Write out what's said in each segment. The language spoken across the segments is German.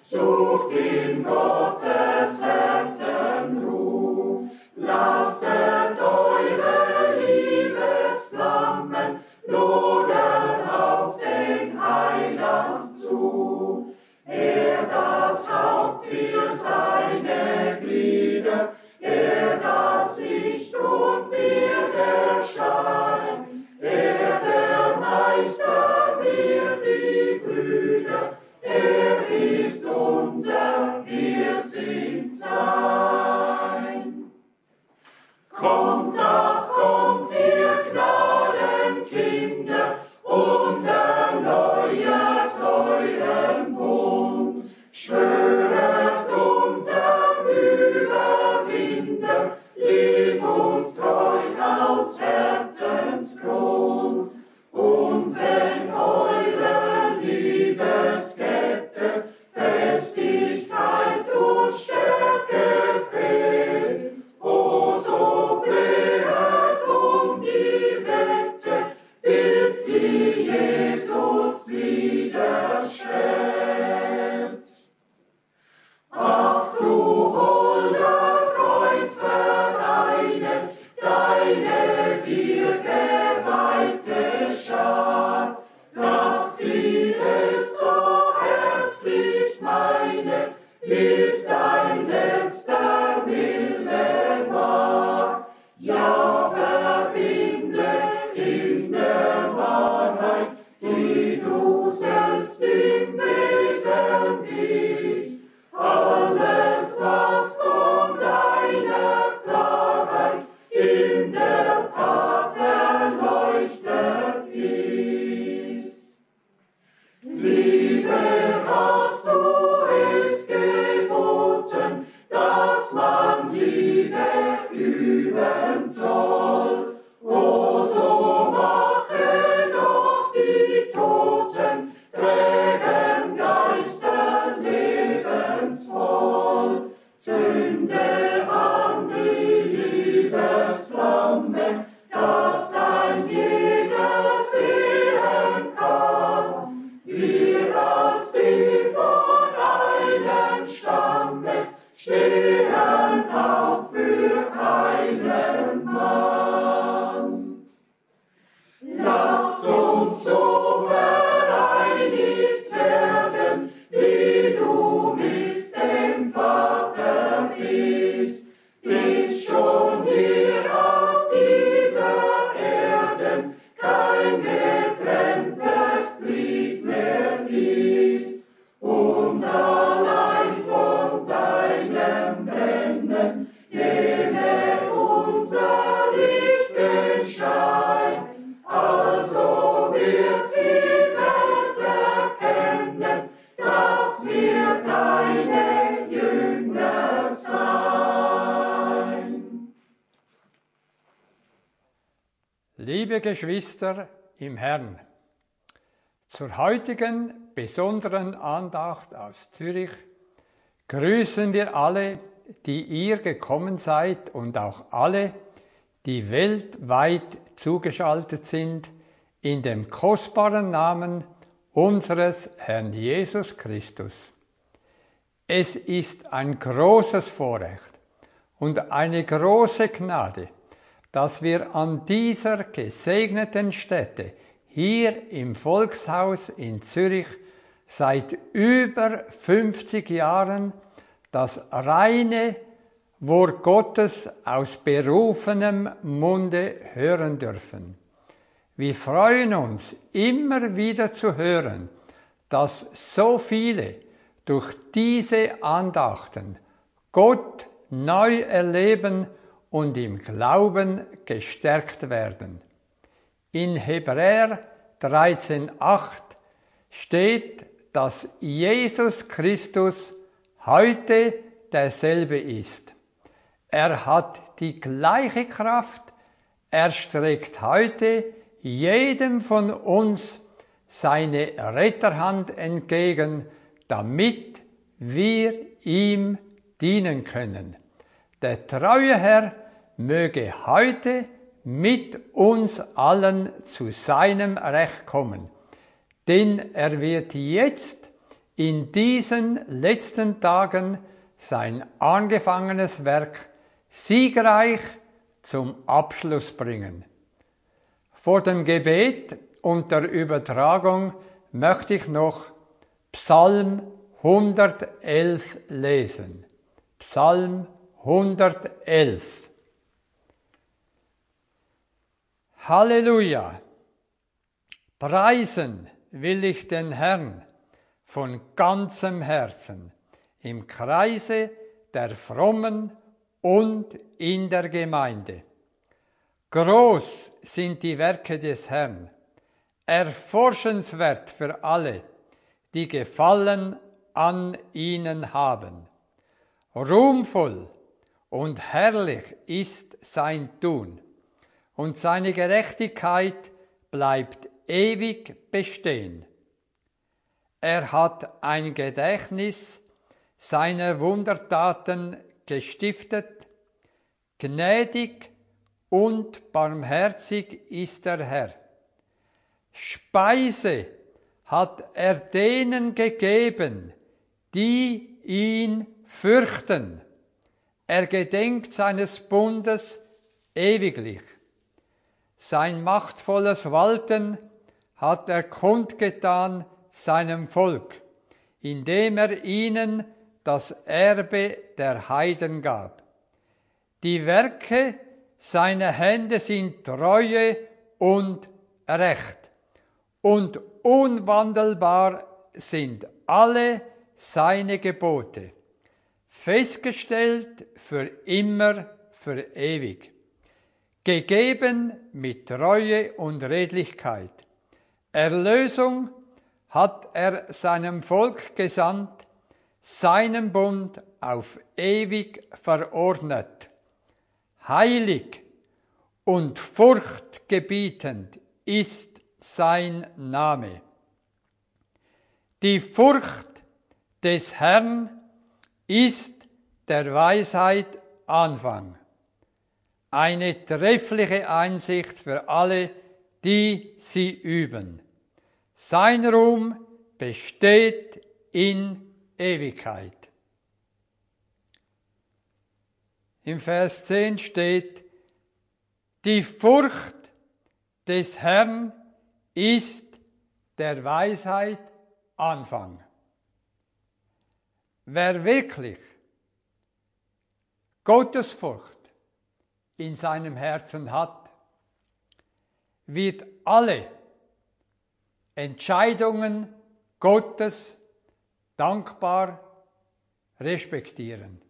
sucht in Gottes Herzen Ruh, lasset eure Liebesflammen lodern auf den Heiland zu. Er das Haupt, wir seine Glieder, er das Licht und wir der Schein, er der Meister, wir die Brüder, er ist unser, wir sind sein. Kommt, ach kommt, ihr Gnadenkinder, und erneuert euren Bund, schwöret unserm Überwinder, lieb uns treu aus Herzensgrund. Und wenn eure Liebeskette Festigkeit und Stärke fehlt, o so flehet um die Wette, bis sie Jesus wiederstellt. Ach du holder Freund, vereine deine dir geweihte Schar, dass sie es so herzlich meine, bis dein letzter Wille war. Ja, verbinde in der Wahrheit, die du selbst im Wesen bist, alles, was von deiner Klarheit in der Tat erleuchtet ist. Liebe, hast du es geboten, dass man Liebe üben soll. O so mache doch die Toten, trägen Geister lebensvoll. Zünde an die Liebesflamme, dass ein jeder sehen kann. Wir als die von einem Stamme stehen auf für einen Mann. Lass uns so vereinigt werden, wie du mit dem Vater bist, bis schon hier auf dieser Erde kein getrenntes Glied mehr ist, und allein von deinem Brennen nehme unser Licht den Schein, also wird die Welt erkennen, dass wir deine Jünger sein. Liebe Geschwister im Herrn, zur heutigen besonderen Andacht aus Zürich grüßen wir alle, die ihr gekommen seid, und auch alle, die weltweit zugeschaltet sind, in dem kostbaren Namen unseres Herrn Jesus Christus. Es ist ein großes Vorrecht und eine große Gnade, dass wir an dieser gesegneten Stätte hier im Volkshaus in Zürich seit über 50 Jahren das reine Wort Gottes aus berufenem Munde hören dürfen. Wir freuen uns, immer wieder zu hören, dass so viele durch diese Andachten Gott neu erleben und im Glauben gestärkt werden. In Hebräer 13,8 steht, dass Jesus Christus heute derselbe ist. Er hat die gleiche Kraft, er streckt heute jedem von uns seine Retterhand entgegen, damit wir ihm dienen können. Der treue Herr möge heute mit uns allen zu seinem Recht kommen, denn er wird jetzt in diesen letzten Tagen sein angefangenes Werk siegreich zum Abschluss bringen. Vor dem Gebet und der Übertragung möchte ich noch Psalm 111 lesen. Psalm 111. Halleluja! Preisen will ich den Herrn von ganzem Herzen, im Kreise der Frommen und in der Gemeinde. Groß sind die Werke des Herrn, erforschenswert für alle, die Gefallen an ihnen haben. Ruhmvoll und herrlich ist sein Tun, und seine Gerechtigkeit bleibt ewig bestehen. Er hat ein Gedächtnis seiner Wundertaten gestiftet. Gnädig und barmherzig ist der Herr. Speise hat er denen gegeben, die ihn fürchten. Er gedenkt seines Bundes ewiglich. Sein machtvolles Walten hat er kundgetan seinem Volk, indem er ihnen das Erbe der Heiden gab. Die Werke seiner Hände sind Treue und Recht, und unwandelbar sind alle seine Gebote, festgestellt für immer, für ewig, gegeben mit Treue und Redlichkeit. Erlösung hat er seinem Volk gesandt, seinen Bund auf ewig verordnet. Heilig und furchtgebietend ist sein Name. Die Furcht des Herrn ist der Weisheit Anfang. Eine treffliche Einsicht für alle, die sie üben. Sein Ruhm besteht in Ewigkeit. Im Vers 10 steht, die Furcht des Herrn ist der Weisheit Anfang. Wer wirklich Gottesfurcht in seinem Herzen hat, wird alle Entscheidungen Gottes dankbar respektieren.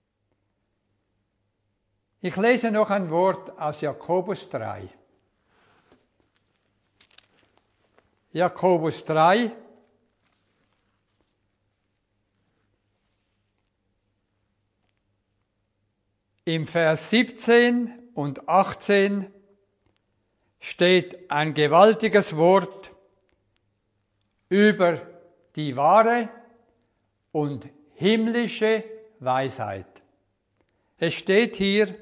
Ich lese noch ein Wort aus Jakobus 3. Jakobus 3. Im Vers 17 und 18 steht ein gewaltiges Wort über die wahre und himmlische Weisheit. Es steht hier,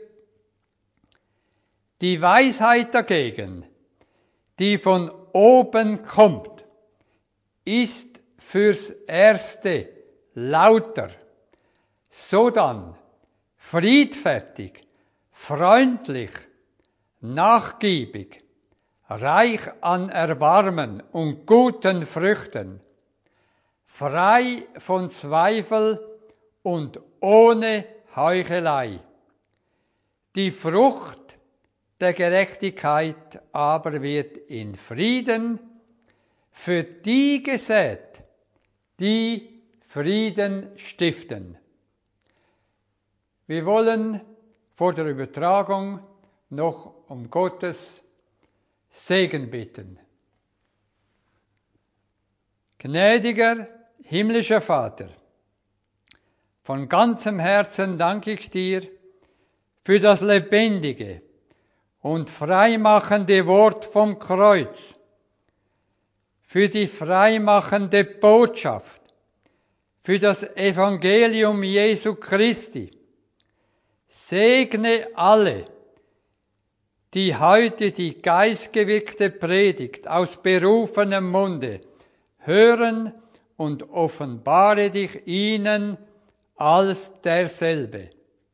die Weisheit dagegen, die von oben kommt, ist fürs Erste lauter, sodann friedfertig, freundlich, nachgiebig, reich an Erbarmen und guten Früchten, frei von Zweifel und ohne Heuchelei. Die Frucht der Gerechtigkeit aber wird in Frieden für die gesät, die Frieden stiften. Wir wollen vor der Übertragung noch um Gottes Segen bitten. Gnädiger himmlischer Vater, von ganzem Herzen danke ich dir für das lebendige und freimachende Wort vom Kreuz, für die freimachende Botschaft, für das Evangelium Jesu Christi. Segne alle, die heute die geistgewirkte Predigt aus berufenem Munde hören und offenbare dich ihnen als derselbe.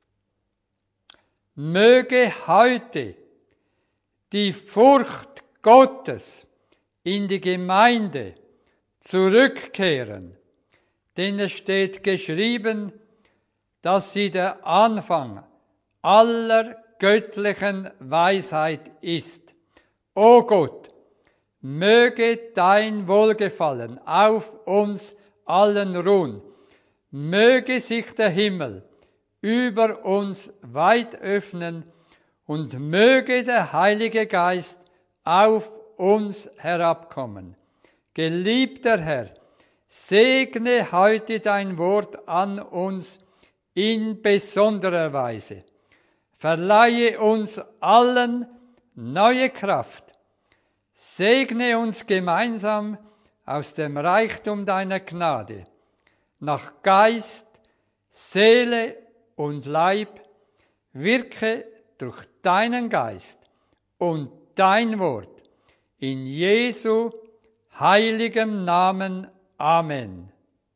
Möge heute die Furcht Gottes in die Gemeinde zurückkehren, denn es steht geschrieben, dass sie der Anfang aller göttlichen Weisheit ist. O Gott, möge dein Wohlgefallen auf uns allen ruhen, möge sich der Himmel über uns weit öffnen und möge der Heilige Geist auf uns herabkommen. Geliebter Herr, segne heute dein Wort an uns in besonderer Weise. Verleihe uns allen neue Kraft. Segne uns gemeinsam aus dem Reichtum deiner Gnade, nach Geist, Seele und Leib, wirke durch deinen Geist und dein Wort in Jesu heiligem Namen. Amen.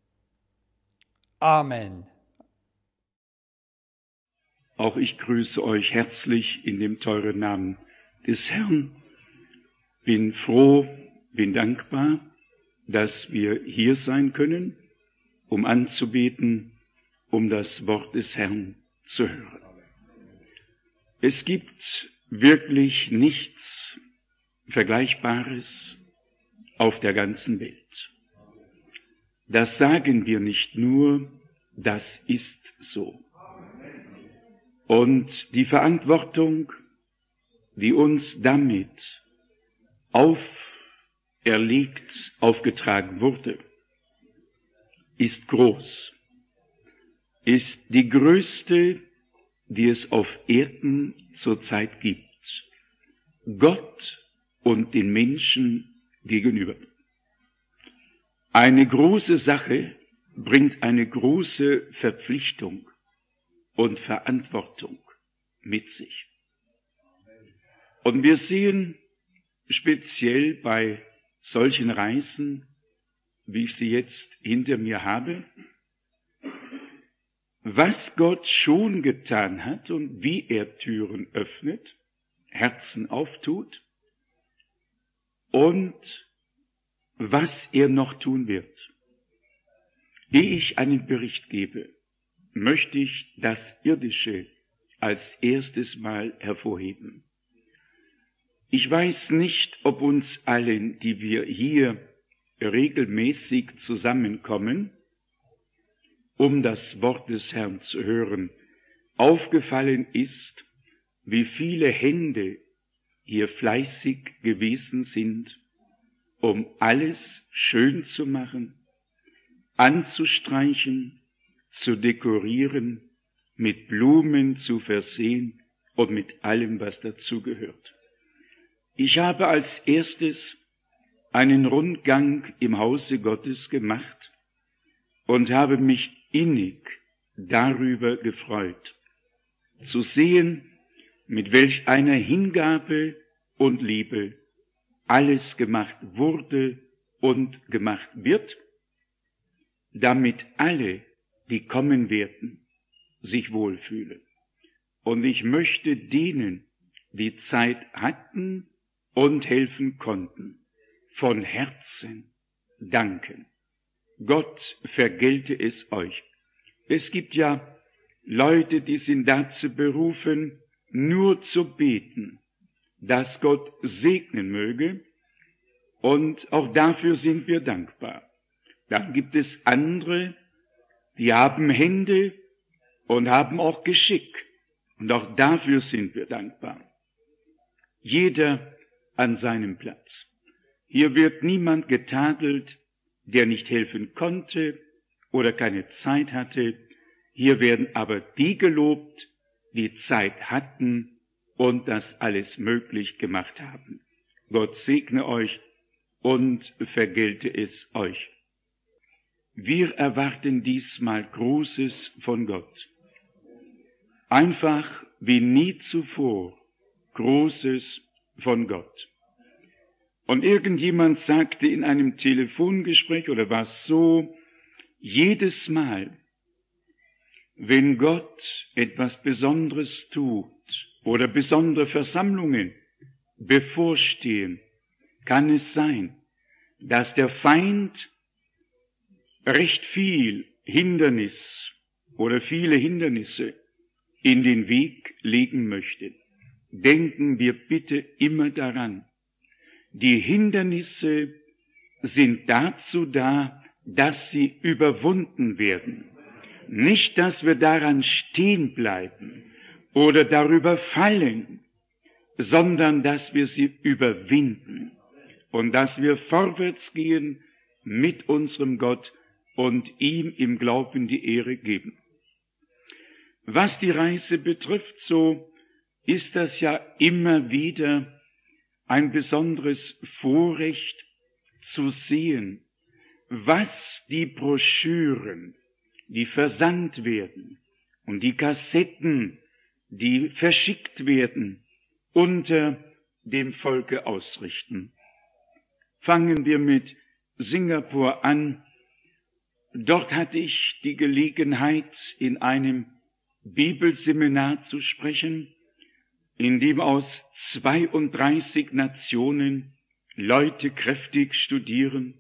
Amen. Auch ich grüße euch herzlich in dem teuren Namen des Herrn. Bin froh, bin dankbar, dass wir hier sein können, um anzubeten, um das Wort des Herrn zu hören. Es gibt wirklich nichts Vergleichbares auf der ganzen Welt. Das sagen wir nicht nur, das ist so. Und die Verantwortung, die uns damit aufgetragen wurde, ist groß, ist die größte, die es auf Erden zurzeit gibt, Gott und den Menschen gegenüber. Eine große Sache bringt eine große Verpflichtung und Verantwortung mit sich. Und wir sehen speziell bei solchen Reisen, wie ich sie jetzt hinter mir habe, was Gott schon getan hat und wie er Türen öffnet, Herzen auftut und was er noch tun wird. Ehe ich einen Bericht gebe, möchte ich das Irdische als erstes Mal hervorheben. Ich weiß nicht, ob uns allen, die wir hier regelmäßig zusammenkommen, um das Wort des Herrn zu hören, aufgefallen ist, wie viele Hände hier fleißig gewesen sind, um alles schön zu machen, anzustreichen, zu dekorieren, mit Blumen zu versehen und mit allem, was dazugehört. Ich habe als erstes einen Rundgang im Hause Gottes gemacht und habe mich innig darüber gefreut, zu sehen, mit welch einer Hingabe und Liebe alles gemacht wurde und gemacht wird, damit alle, die kommen werden, sich wohlfühlen. Und ich möchte denen, die Zeit hatten und helfen konnten, von Herzen danken. Gott vergelte es euch. Es gibt ja Leute, die sind dazu berufen, nur zu beten, dass Gott segnen möge, und auch dafür sind wir dankbar. Dann gibt es andere, die haben Hände und haben auch Geschick, und auch dafür sind wir dankbar. Jeder an seinem Platz. Hier wird niemand getadelt, der nicht helfen konnte oder keine Zeit hatte. Hier werden aber die gelobt, die Zeit hatten und das alles möglich gemacht haben. Gott segne euch und vergelte es euch. Wir erwarten diesmal Großes von Gott. Einfach wie nie zuvor Großes von Gott. Und irgendjemand sagte in einem Telefongespräch, oder war es so, jedes Mal, wenn Gott etwas Besonderes tut oder besondere Versammlungen bevorstehen, kann es sein, dass der Feind recht viel Hindernis oder viele Hindernisse in den Weg legen möchte. Denken wir bitte immer daran, die Hindernisse sind dazu da, dass sie überwunden werden. Nicht, dass wir daran stehen bleiben oder darüber fallen, sondern dass wir sie überwinden und dass wir vorwärts gehen mit unserem Gott und ihm im Glauben die Ehre geben. Was die Reise betrifft, so ist das ja immer wieder ein besonderes Vorrecht zu sehen, was die Broschüren, die versandt werden und die Kassetten, die verschickt werden, unter dem Volke ausrichten. Fangen wir mit Singapur an. Dort hatte ich die Gelegenheit, in einem Bibelseminar zu sprechen, in dem aus 32 Nationen Leute kräftig studieren,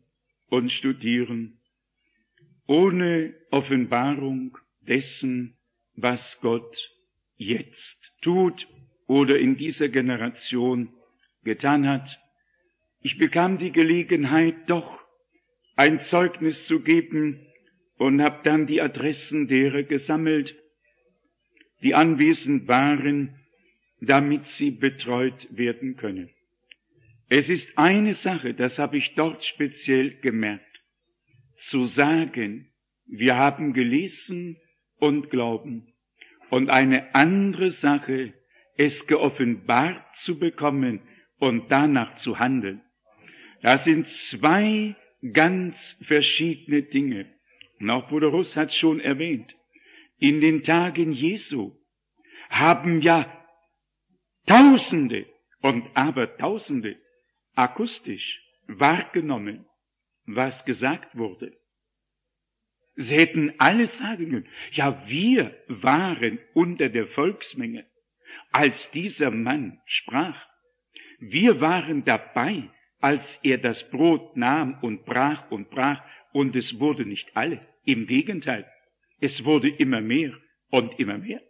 ohne Offenbarung dessen, was Gott jetzt tut oder in dieser Generation getan hat. Ich bekam die Gelegenheit, doch ein Zeugnis zu geben und habe dann die Adressen derer gesammelt, die anwesend waren, damit sie betreut werden können. Es ist eine Sache, das habe ich dort speziell gemerkt, zu sagen, wir haben gelesen und glauben, und eine andere Sache, es geoffenbart zu bekommen und danach zu handeln. Das sind zwei ganz verschiedene Dinge. Und auch Bruder Russ hat schon erwähnt, in den Tagen Jesu haben ja Tausende und Abertausende akustisch wahrgenommen, was gesagt wurde. Sie hätten alles sagen können. Ja, wir waren unter der Volksmenge, als dieser Mann sprach. Wir waren dabei, als er das Brot nahm und brach, und es wurde nicht alle. Im Gegenteil, es wurde immer mehr und immer mehr.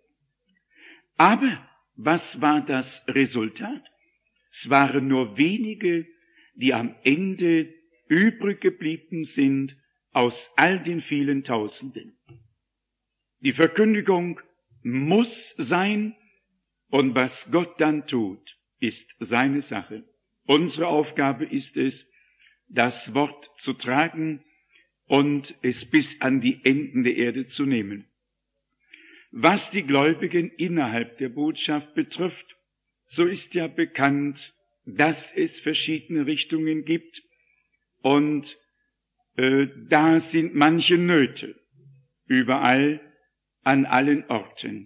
Aber was war das Resultat? Es waren nur wenige, die am Ende übrig geblieben sind aus all den vielen Tausenden. Die Verkündigung muss sein, und was Gott dann tut, ist seine Sache. Unsere Aufgabe ist es, das Wort zu tragen und es bis an die Enden der Erde zu nehmen. Was die Gläubigen innerhalb der Botschaft betrifft, so ist ja bekannt, dass es verschiedene Richtungen gibt und da sind manche Nöte, überall, an allen Orten.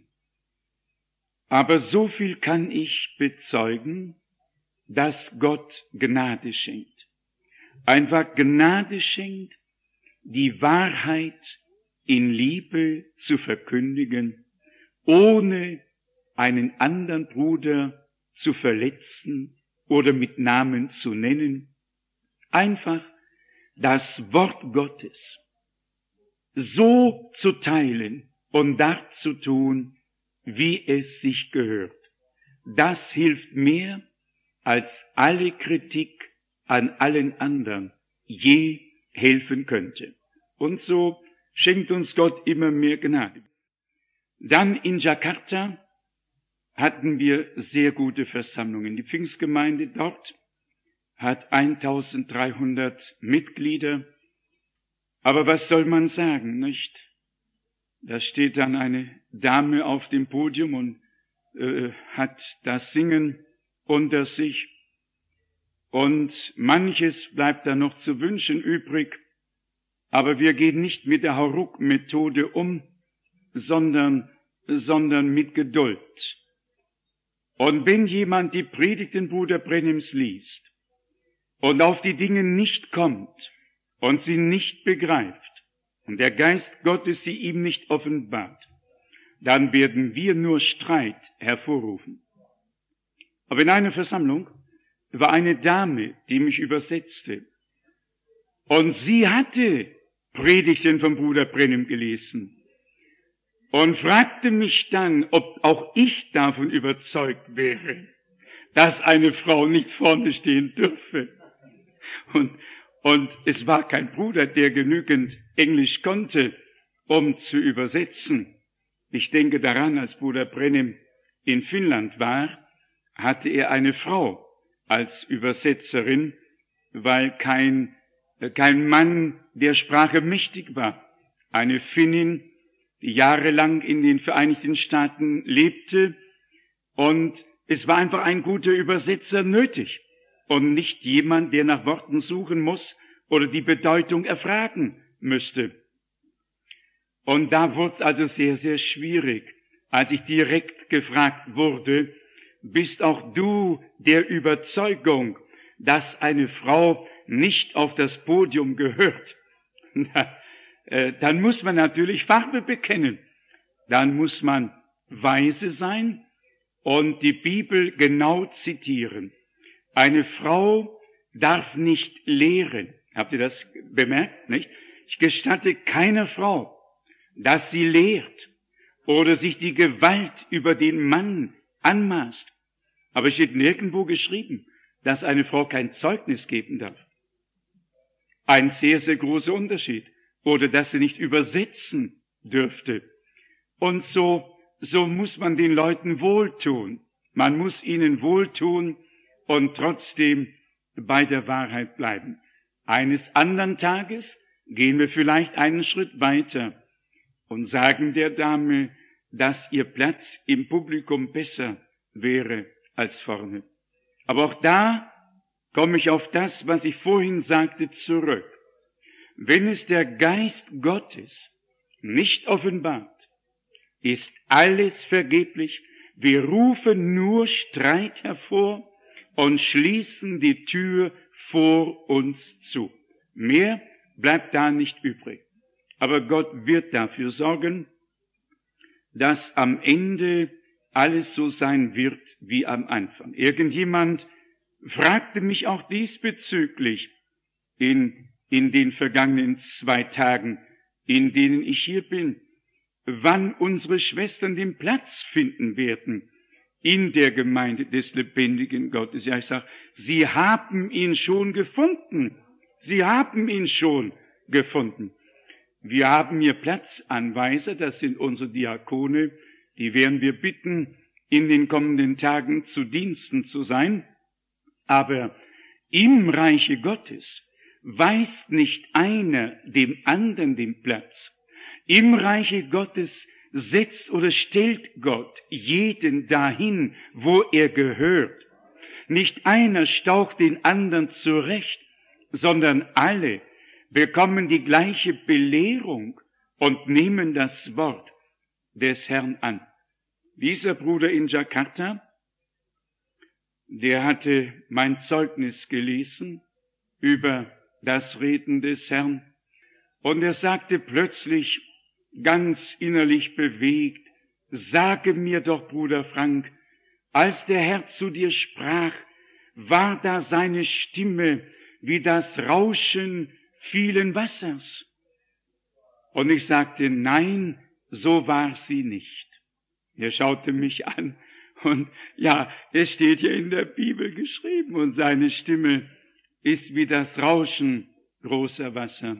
Aber so viel kann ich bezeugen, dass Gott Gnade schenkt. Einfach Gnade schenkt, die Wahrheit in Liebe zu verkündigen, ohne einen anderen Bruder zu verletzen oder mit Namen zu nennen. Einfach das Wort Gottes so zu teilen und darzutun, wie es sich gehört. Das hilft mehr, als alle Kritik an allen anderen je helfen könnte. Und so schenkt uns Gott immer mehr Gnade. Dann in Jakarta hatten wir sehr gute Versammlungen. Die Pfingstgemeinde dort hat 1300 Mitglieder. Aber was soll man sagen, nicht? Da steht dann eine Dame auf dem Podium und hat das Singen unter sich. Und manches bleibt da noch zu wünschen übrig. Aber wir gehen nicht mit der Hauruck-Methode um, sondern mit Geduld. Und wenn jemand die Predigten Bruder Brennims liest und auf die Dinge nicht kommt und sie nicht begreift und der Geist Gottes sie ihm nicht offenbart, dann werden wir nur Streit hervorrufen. Aber in einer Versammlung war eine Dame, die mich übersetzte, und sie hatte Predigten vom Bruder Brennim gelesen und fragte mich dann, ob auch ich davon überzeugt wäre, dass eine Frau nicht vorne stehen dürfe. Und es war kein Bruder, der genügend Englisch konnte, um zu übersetzen. Ich denke daran, als Bruder Brennim in Finnland war, hatte er eine Frau als Übersetzerin, weil kein Mann der Sprache mächtig war. Eine Finnin, die jahrelang in den Vereinigten Staaten lebte, und es war einfach ein guter Übersetzer nötig und nicht jemand, der nach Worten suchen muss oder die Bedeutung erfragen müsste. Und da wurde es also sehr, sehr schwierig, als ich direkt gefragt wurde, bist auch du der Überzeugung, dass eine Frau nicht auf das Podium gehört? Dann muss man natürlich Farbe bekennen. Dann muss man weise sein und die Bibel genau zitieren. Eine Frau darf nicht lehren. Habt ihr das bemerkt, nicht? Ich gestatte keiner Frau, dass sie lehrt oder sich die Gewalt über den Mann anmaßt. Aber es steht nirgendwo geschrieben, dass eine Frau kein Zeugnis geben darf. Ein sehr, sehr großer Unterschied. Oder dass sie nicht übersetzen dürfte. Und so muss man den Leuten wohltun. Man muss ihnen wohltun und trotzdem bei der Wahrheit bleiben. Eines anderen Tages gehen wir vielleicht einen Schritt weiter und sagen der Dame, dass ihr Platz im Publikum besser wäre als vorne. Aber auch da komme ich auf das, was ich vorhin sagte, zurück. Wenn es der Geist Gottes nicht offenbart, ist alles vergeblich. Wir rufen nur Streit hervor und schließen die Tür vor uns zu. Mehr bleibt da nicht übrig. Aber Gott wird dafür sorgen, dass am Ende alles so sein wird wie am Anfang. Irgendjemand fragte mich auch diesbezüglich in den vergangenen 2 Tagen, in denen ich hier bin, wann unsere Schwestern den Platz finden werden in der Gemeinde des lebendigen Gottes. Ja, ich sage, sie haben ihn schon gefunden. Sie haben ihn schon gefunden. Wir haben hier Platzanweiser, das sind unsere Diakone, die werden wir bitten, in den kommenden Tagen zu Diensten zu sein. Aber im Reiche Gottes weist nicht einer dem anderen den Platz. Im Reiche Gottes setzt oder stellt Gott jeden dahin, wo er gehört. Nicht einer staucht den anderen zurecht, sondern alle bekommen die gleiche Belehrung und nehmen das Wort des Herrn an. Dieser Bruder in Jakarta, der hatte mein Zeugnis gelesen über das Reden des Herrn, und er sagte plötzlich, ganz innerlich bewegt, sage mir doch, Bruder Frank, als der Herr zu dir sprach, war da seine Stimme wie das Rauschen vielen Wassers? Und ich sagte, nein, so war sie nicht. Er schaute mich an und ja, es steht ja in der Bibel geschrieben und seine Stimme ist wie das Rauschen großer Wasser.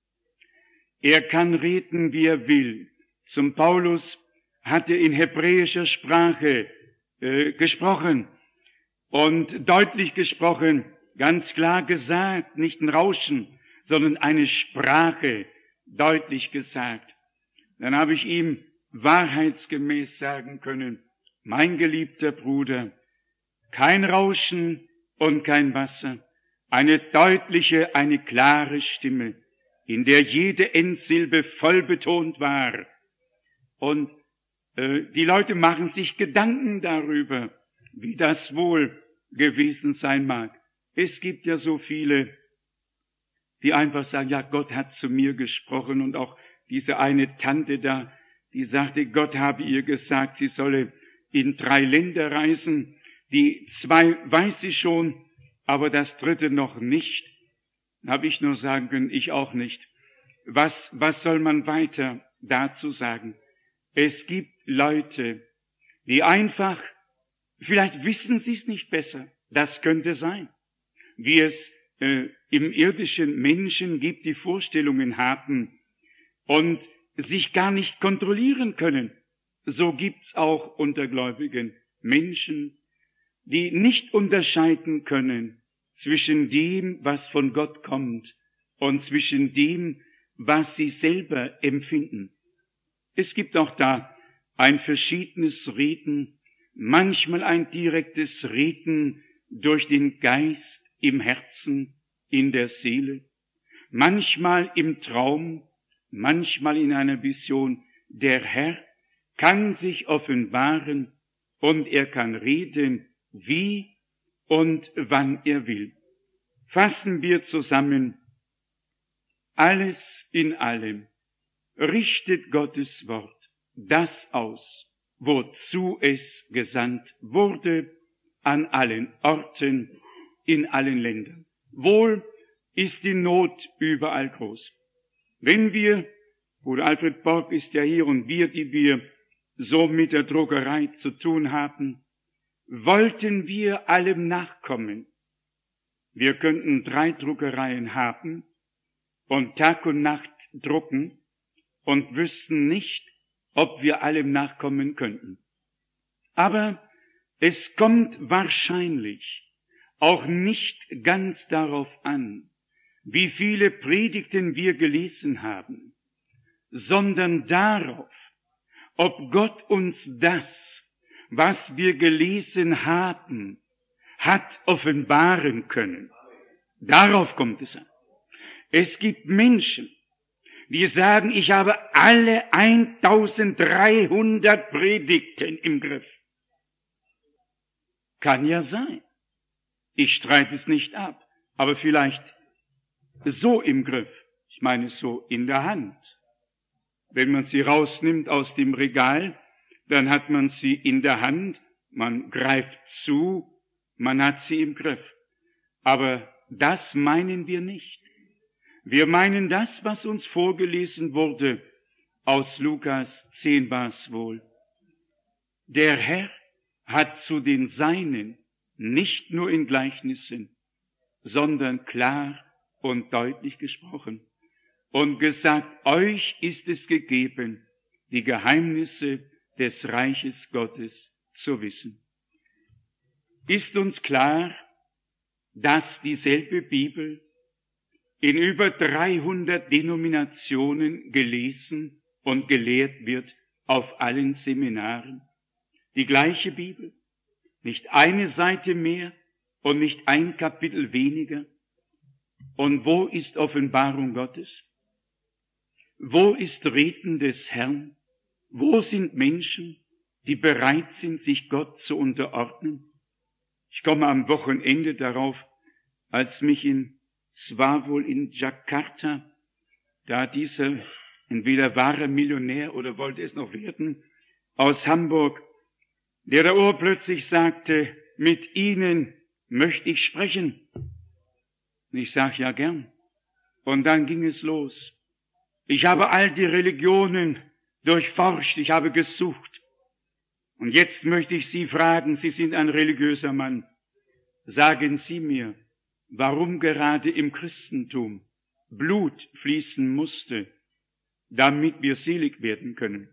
Er kann reden, wie er will. Zum Paulus hat er in hebräischer Sprache gesprochen und deutlich gesprochen, ganz klar gesagt, nicht ein Rauschen, sondern eine Sprache, deutlich gesagt. Dann habe ich ihm wahrheitsgemäß sagen können, mein geliebter Bruder, kein Rauschen und kein Wasser, eine deutliche, eine klare Stimme, in der jede Endsilbe voll betont war. Und die Leute machen sich Gedanken darüber, wie das wohl gewesen sein mag. Es gibt ja so viele, die einfach sagen, ja, Gott hat zu mir gesprochen, und auch diese eine Tante da, die sagte, Gott habe ihr gesagt, sie solle in 3 Länder reisen. Die 2 weiß sie schon, aber das 3. noch nicht. Habe ich nur sagen können, ich auch nicht. Was soll man weiter dazu sagen? Es gibt Leute, die einfach, vielleicht wissen sie es nicht besser, das könnte sein, wie es im irdischen Menschen gibt, die Vorstellungen haben und sich gar nicht kontrollieren können. So gibt's auch unter gläubigen Menschen, die nicht unterscheiden können zwischen dem, was von Gott kommt, und zwischen dem, was sie selber empfinden. Es gibt auch da ein verschiedenes Reden, manchmal ein direktes Reden durch den Geist im Herzen, in der Seele, manchmal im Traum, manchmal in einer Vision. Der Herr kann sich offenbaren und er kann reden, wie und wann er will. Fassen wir zusammen: Alles in allem richtet Gottes Wort das aus, wozu es gesandt wurde, an allen Orten, in allen Ländern. Wohl ist die Not überall groß. Wenn wir, Bruder Alfred Borg ist ja hier, und wir, die wir so mit der Druckerei zu tun haben, wollten wir allem nachkommen. Wir könnten 3 Druckereien haben und Tag und Nacht drucken und wüssten nicht, ob wir allem nachkommen könnten. Aber es kommt wahrscheinlich auch nicht ganz darauf an, wie viele Predigten wir gelesen haben, sondern darauf, ob Gott uns das, was wir gelesen haben, hat offenbaren können. Darauf kommt es an. Es gibt Menschen, die sagen, ich habe alle 1300 Predigten im Griff. Kann ja sein. Ich streite es nicht ab, aber vielleicht so im Griff. Ich meine so in der Hand. Wenn man sie rausnimmt aus dem Regal, dann hat man sie in der Hand, man greift zu, man hat sie im Griff. Aber das meinen wir nicht. Wir meinen das, was uns vorgelesen wurde aus Lukas 10 war's wohl. Der Herr hat zu den Seinen nicht nur in Gleichnissen, sondern klar und deutlich gesprochen und gesagt, euch ist es gegeben, die Geheimnisse des Reiches Gottes zu wissen. Ist uns klar, dass dieselbe Bibel in über 300 Denominationen gelesen und gelehrt wird auf allen Seminaren? Die gleiche Bibel, nicht eine Seite mehr und nicht ein Kapitel weniger. Und wo ist Offenbarung Gottes? Wo ist Reden des Herrn? Wo sind Menschen, die bereit sind, sich Gott zu unterordnen? Ich komme am Wochenende darauf, als mich es war wohl in Jakarta, da dieser entweder wahre Millionär oder wollte es noch werden, aus Hamburg, der da urplötzlich sagte, mit Ihnen möchte ich sprechen. Und ich sag ja gern. Und dann ging es los. Ich habe all die Religionen durchforscht, ich habe gesucht. Und jetzt möchte ich Sie fragen, Sie sind ein religiöser Mann. Sagen Sie mir, warum gerade im Christentum Blut fließen musste, damit wir selig werden können.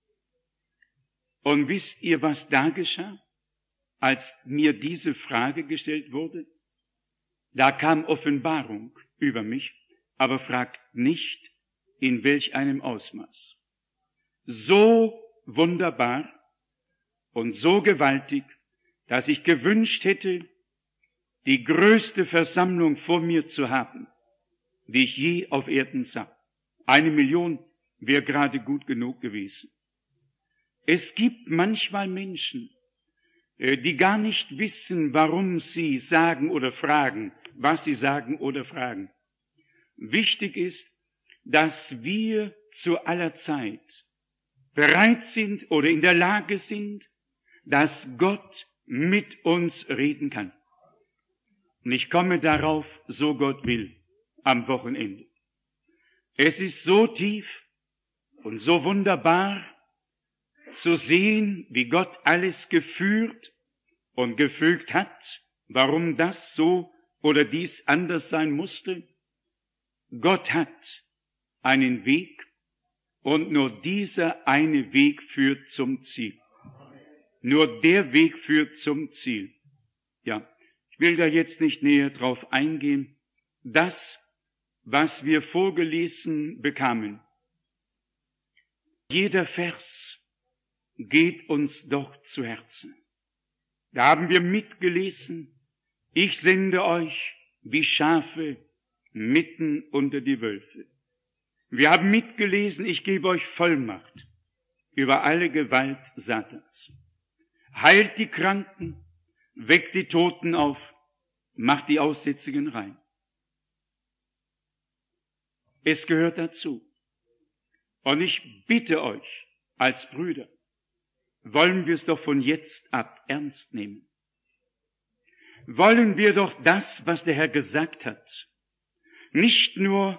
Und wisst ihr, was da geschah, als mir diese Frage gestellt wurde? Da kam Offenbarung über mich, aber fragt nicht, in welch einem Ausmaß. So wunderbar und so gewaltig, dass ich gewünscht hätte, die größte Versammlung vor mir zu haben, die ich je auf Erden sah. 1 Million wäre gerade gut genug gewesen. Es gibt manchmal Menschen, die gar nicht wissen, warum sie sagen oder fragen, was sie sagen oder fragen. Wichtig ist, dass wir zu aller Zeit bereit sind oder in der Lage sind, dass Gott mit uns reden kann. Und ich komme darauf, so Gott will, am Wochenende. Es ist so tief und so wunderbar zu sehen, wie Gott alles geführt und gefügt hat, warum das so oder dies anders sein musste. Gott hat einen Weg und nur dieser eine Weg führt zum Ziel. Nur der Weg führt zum Ziel. Ja, ich will da jetzt nicht näher drauf eingehen. Das, was wir vorgelesen bekamen, jeder Vers geht uns doch zu Herzen. Da haben wir mitgelesen, ich sende euch wie Schafe mitten unter die Wölfe. Wir haben mitgelesen, ich gebe euch Vollmacht über alle Gewalt Satans. Heilt die Kranken, weckt die Toten auf, macht die Aussätzigen rein. Es gehört dazu. Und ich bitte euch als Brüder, wollen wir es doch von jetzt ab ernst nehmen. Wollen wir doch das, was der Herr gesagt hat, nicht nur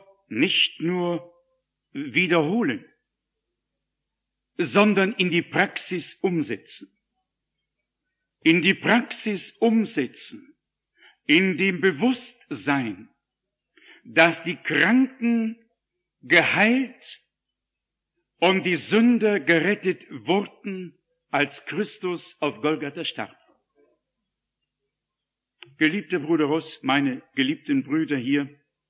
wiederholen, sondern in die Praxis umsetzen. In die Praxis umsetzen, in dem Bewusstsein, dass die Kranken geheilt und die Sünder gerettet wurden, als Christus auf Golgatha starb. Geliebter Bruder Ross, meine geliebten Brüder hier,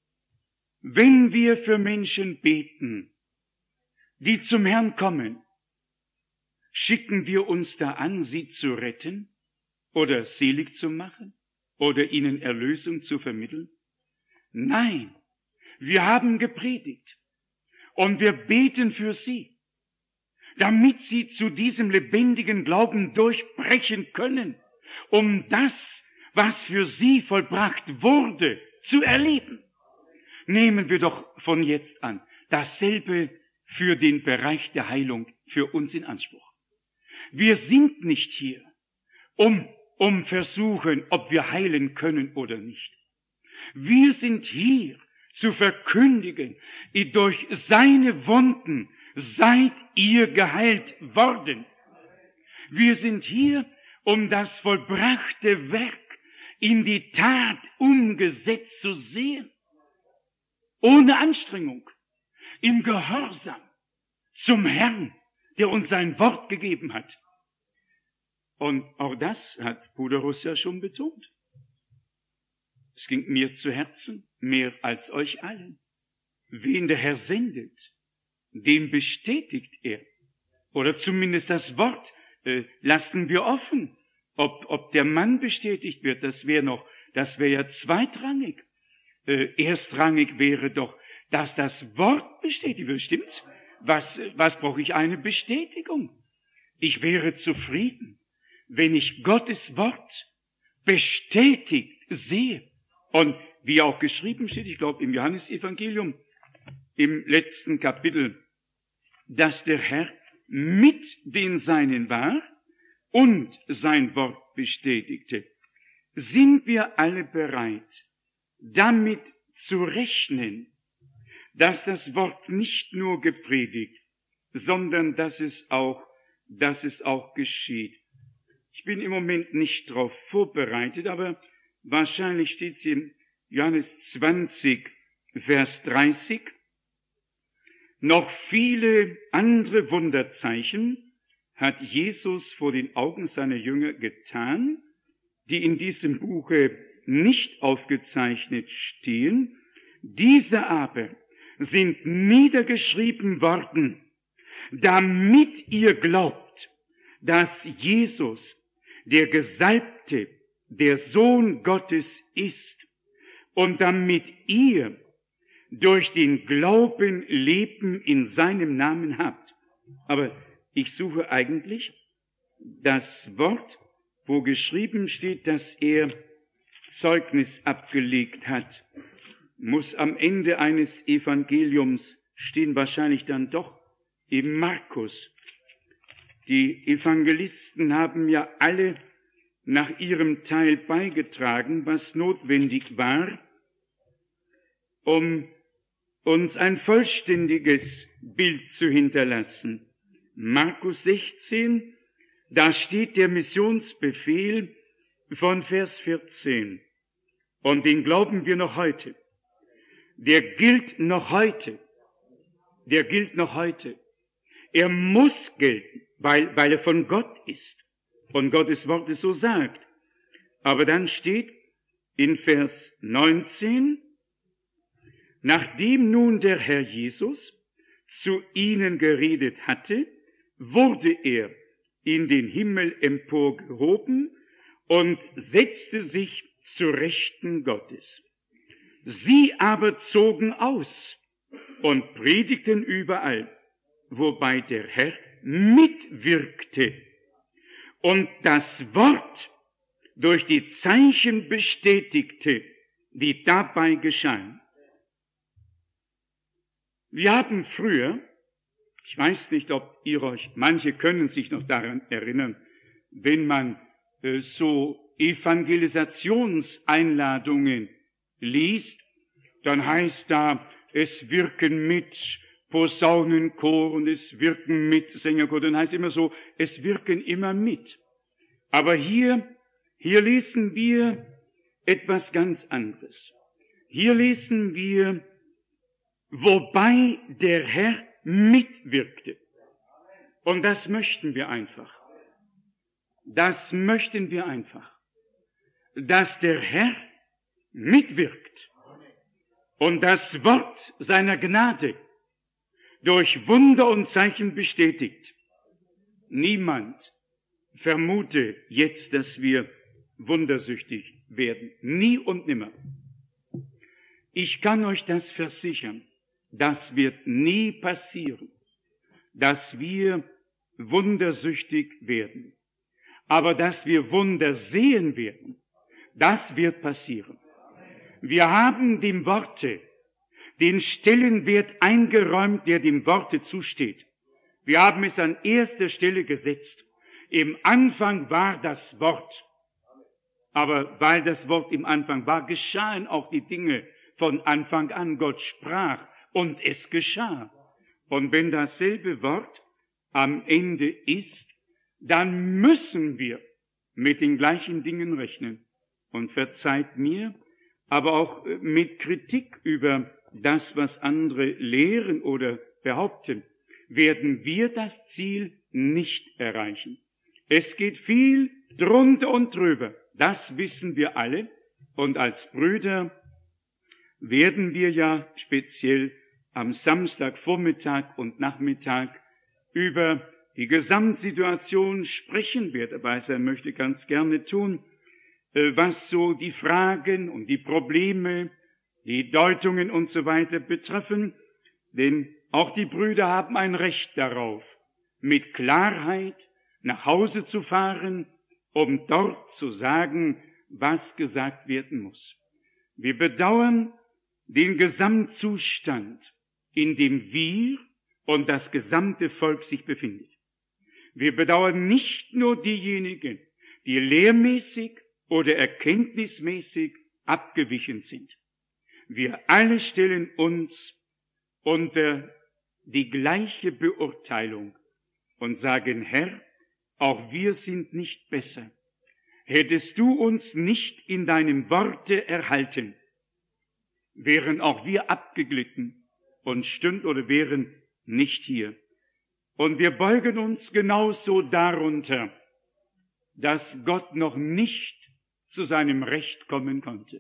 wenn wir für Menschen beten, die zum Herrn kommen, schicken wir uns da an, sie zu retten oder selig zu machen oder ihnen Erlösung zu vermitteln? Nein, wir haben gepredigt und wir beten für sie, damit sie zu diesem lebendigen Glauben durchbrechen können, um das, was für sie vollbracht wurde, zu erleben. Nehmen wir doch von jetzt an dasselbe für den Bereich der Heilung für uns in Anspruch. Wir sind nicht hier, um versuchen, ob wir heilen können oder nicht. Wir sind hier zu verkündigen, durch seine Wunden seid ihr geheilt worden. Wir sind hier, um das vollbrachte Werk in die Tat umgesetzt zu sehen. Ohne Anstrengung, im Gehorsam zum Herrn, der uns sein Wort gegeben hat. Und auch das hat Bruder Russ ja schon betont. Es ging mir zu Herzen, mehr als euch allen. Wen der Herr sendet, den bestätigt er. Oder zumindest das Wort lassen wir offen. Ob der Mann bestätigt wird, das wäre ja zweitrangig. Erstrangig wäre doch, dass das Wort bestätigt wird. Stimmt's? Was brauche ich eine Bestätigung? Ich wäre zufrieden, wenn ich Gottes Wort bestätigt sehe. Und wie auch geschrieben steht, ich glaube im Johannesevangelium, im letzten Kapitel, dass der Herr mit den Seinen war und sein Wort bestätigte, sind wir alle bereit, damit zu rechnen, dass das Wort nicht nur gepredigt, sondern dass es auch geschieht. Ich bin im Moment nicht darauf vorbereitet, aber wahrscheinlich steht es in Johannes 20, Vers 30. Noch viele andere Wunderzeichen hat Jesus vor den Augen seiner Jünger getan, die in diesem Buche nicht aufgezeichnet stehen. Diese aber sind niedergeschrieben worden, damit ihr glaubt, dass Jesus, der Gesalbte, der Sohn Gottes ist, und damit ihr durch den Glauben Leben in seinem Namen habt. Aber ich suche eigentlich das Wort, wo geschrieben steht, dass er Zeugnis abgelegt hat, muss am Ende eines Evangeliums stehen, wahrscheinlich dann doch im Markus. Die Evangelisten haben ja alle nach ihrem Teil beigetragen, was notwendig war, um uns ein vollständiges Bild zu hinterlassen. Markus 16, da steht der Missionsbefehl von Vers 14. Und den glauben wir noch heute. Der gilt noch heute. Der gilt noch heute. Er muss gelten, weil er von Gott ist und Gottes Wort es so sagt. Aber dann steht in Vers 19, nachdem nun der Herr Jesus zu ihnen geredet hatte, wurde er in den Himmel emporgehoben und setzte sich zu Rechten Gottes. Sie aber zogen aus und predigten überall, wobei der Herr mitwirkte und das Wort durch die Zeichen bestätigte, die dabei geschahen. Wir haben früher, ich weiß nicht, ob ihr euch, manche können sich noch daran erinnern, wenn man so Evangelisationseinladungen liest, dann heißt da, es wirken mit Posaunenchor und es wirken mit Sängerchor, dann heißt immer so, es wirken immer mit. Aber hier lesen wir etwas ganz anderes. Hier lesen wir, wobei der Herr mitwirkte. Und das möchten wir einfach. Das möchten wir einfach. Dass der Herr mitwirkt und das Wort seiner Gnade durch Wunder und Zeichen bestätigt. Niemand vermute jetzt, dass wir wundersüchtig werden. Nie und nimmer. Ich kann euch das versichern. Das wird nie passieren, dass wir wundersüchtig werden. Aber dass wir Wunder sehen werden, das wird passieren. Wir haben dem Worte den Stellenwert eingeräumt, der dem Worte zusteht. Wir haben es an erster Stelle gesetzt. Im Anfang war das Wort. Aber weil das Wort im Anfang war, geschahen auch die Dinge von Anfang an. Gott sprach und es geschah. Und wenn dasselbe Wort am Ende ist, dann müssen wir mit den gleichen Dingen rechnen. Und verzeiht mir, aber auch mit Kritik über das, was andere lehren oder behaupten, werden wir das Ziel nicht erreichen. Es geht viel drunter und drüber. Das wissen wir alle. Und als Brüder werden wir ja speziell am Samstagvormittag und Nachmittag über die Gesamtsituation sprechen. Wer dabei sein möchte, ganz gerne tun, was so die Fragen und die Probleme, die Deutungen und so weiter betreffen. Denn auch die Brüder haben ein Recht darauf, mit Klarheit nach Hause zu fahren, um dort zu sagen, was gesagt werden muss. Wir bedauern den Gesamtzustand, in dem wir und das gesamte Volk sich befindet. Wir bedauern nicht nur diejenigen, die lehrmäßig oder erkenntnismäßig abgewichen sind. Wir alle stellen uns unter die gleiche Beurteilung und sagen, Herr, auch wir sind nicht besser. Hättest du uns nicht in deinem Worte erhalten, wären auch wir abgeglitten und wären nicht hier. Und wir beugen uns genauso darunter, dass Gott noch nicht zu seinem Recht kommen konnte.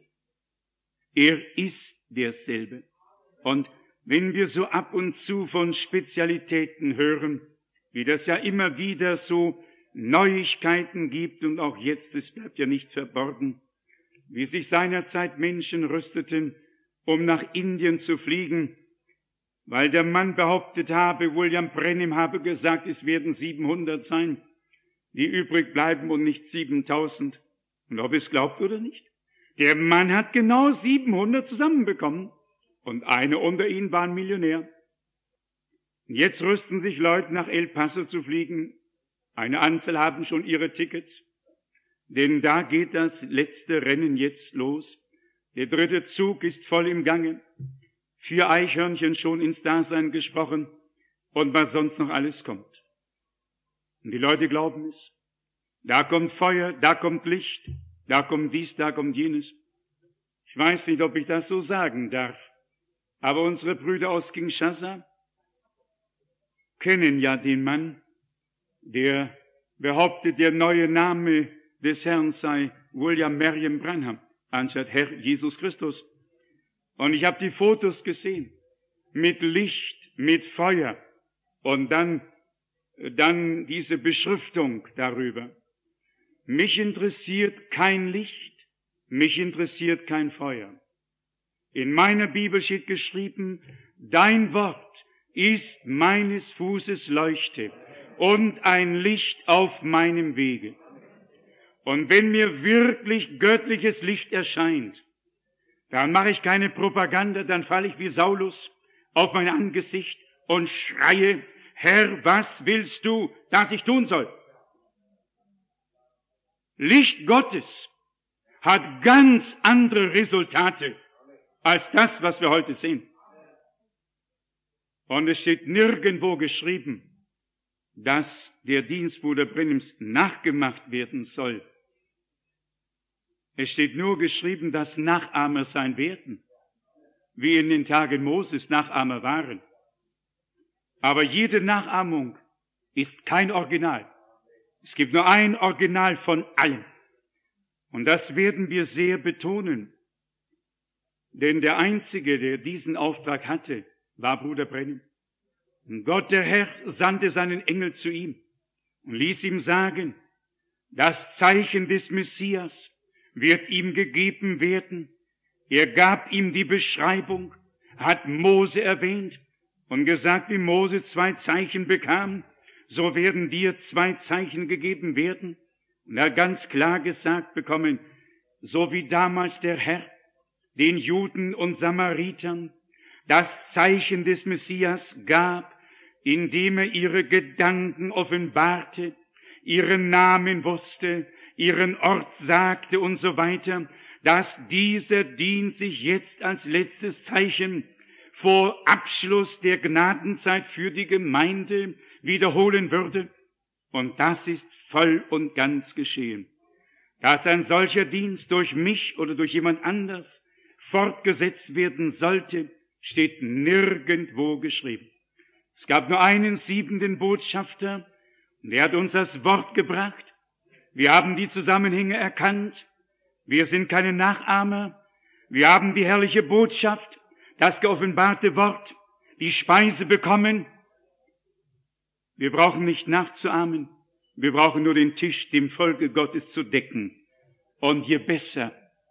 Er ist derselbe. Und wenn wir so ab und zu von Spezialitäten hören, wie das ja immer wieder so Neuigkeiten gibt und auch jetzt, es bleibt ja nicht verborgen, wie sich seinerzeit Menschen rüsteten, um nach Indien zu fliegen, weil der Mann behauptet habe, William Branham habe gesagt, es werden 700 sein. die übrig bleiben und nicht 7.000. Und ob es glaubt oder nicht. Der Mann hat genau 700 zusammenbekommen. Und einer unter ihnen war ein Millionär. Und jetzt rüsten sich Leute, nach El Paso zu fliegen. Eine Anzahl haben schon ihre Tickets. Denn da geht das letzte Rennen jetzt los. Der 3. Zug ist voll im Gange. 4 Eichhörnchen schon ins Dasein gesprochen. Und was sonst noch alles kommt. Und die Leute glauben es. Da kommt Feuer, da kommt Licht, da kommt dies, da kommt jenes. Ich weiß nicht, ob ich das so sagen darf. Aber unsere Brüder aus Kinshasa kennen ja den Mann, der behauptet, der neue Name des Herrn sei William Marion Branham, anstatt Herr Jesus Christus. Und ich habe die Fotos gesehen, mit Licht, mit Feuer und dann diese Beschriftung darüber. Mich interessiert kein Licht, mich interessiert kein Feuer. In meiner Bibel steht geschrieben, dein Wort ist meines Fußes Leuchte und ein Licht auf meinem Wege. Und wenn mir wirklich göttliches Licht erscheint, dann mache ich keine Propaganda, dann falle ich wie Saulus auf mein Angesicht und schreie, Herr, was willst du, dass ich tun soll? Licht Gottes hat ganz andere Resultate als das, was wir heute sehen. Und es steht nirgendwo geschrieben, dass der Dienst Bruder Branhams nachgemacht werden soll. Es steht nur geschrieben, dass Nachahmer sein werden, wie in den Tagen Moses Nachahmer waren. Aber jede Nachahmung ist kein Original. Es gibt nur ein Original von allen. Und das werden wir sehr betonen. Denn der Einzige, der diesen Auftrag hatte, war Bruder Branham. Und Gott, der Herr, sandte seinen Engel zu ihm und ließ ihm sagen, das Zeichen des Messias wird ihm gegeben werden. Er gab ihm die Beschreibung, hat Mose erwähnt und gesagt, wie Mose 2 Zeichen bekam, so werden dir 2 Zeichen gegeben werden. Und er hat ganz klar gesagt bekommen, so wie damals der Herr den Juden und Samaritern das Zeichen des Messias gab, indem er ihre Gedanken offenbarte, ihren Namen wusste, ihren Ort sagte und so weiter, dass dieser Dienst sich jetzt als letztes Zeichen vor Abschluss der Gnadenzeit für die Gemeinde wiederholen würde. Und das ist voll und ganz geschehen. Dass ein solcher Dienst durch mich oder durch jemand anders fortgesetzt werden sollte, steht nirgendwo geschrieben. Es gab nur einen 7. Botschafter, und er hat uns das Wort gebracht. Wir haben die Zusammenhänge erkannt. Wir sind keine Nachahmer. Wir haben die herrliche Botschaft, das geoffenbarte Wort, die Speise bekommen. Wir brauchen nicht nachzuahmen. Wir brauchen nur den Tisch dem Volke Gottes zu decken. Und je besser,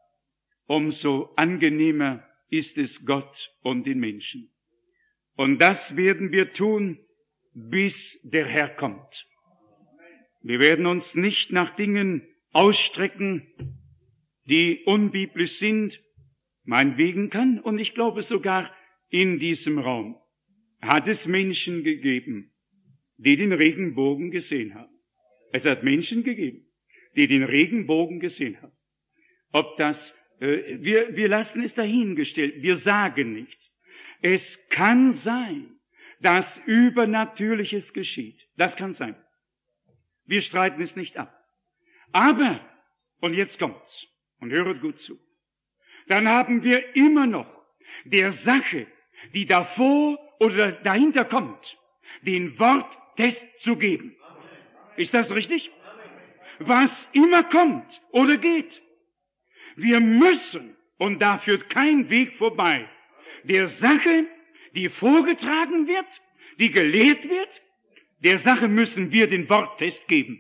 umso angenehmer ist es Gott und den Menschen. Und das werden wir tun, bis der Herr kommt. Wir werden uns nicht nach Dingen ausstrecken, die unbiblisch sind. Meinetwegen kann, und ich glaube sogar in diesem Raum, hat es Menschen gegeben, die den Regenbogen gesehen haben. Es hat Menschen gegeben, die den Regenbogen gesehen haben. Ob das, wir lassen es dahingestellt, wir sagen nichts. Es kann sein, dass Übernatürliches geschieht. Das kann sein. Wir streiten es nicht ab. Aber, und jetzt kommt's, und höret gut zu, dann haben wir immer noch der Sache, die davor oder dahinter kommt, den Worttest zu geben. Ist das richtig? Was immer kommt oder geht. Wir müssen, und da führt kein Weg vorbei, der Sache, die vorgetragen wird, die gelehrt wird, der Sache müssen wir den Worttest geben.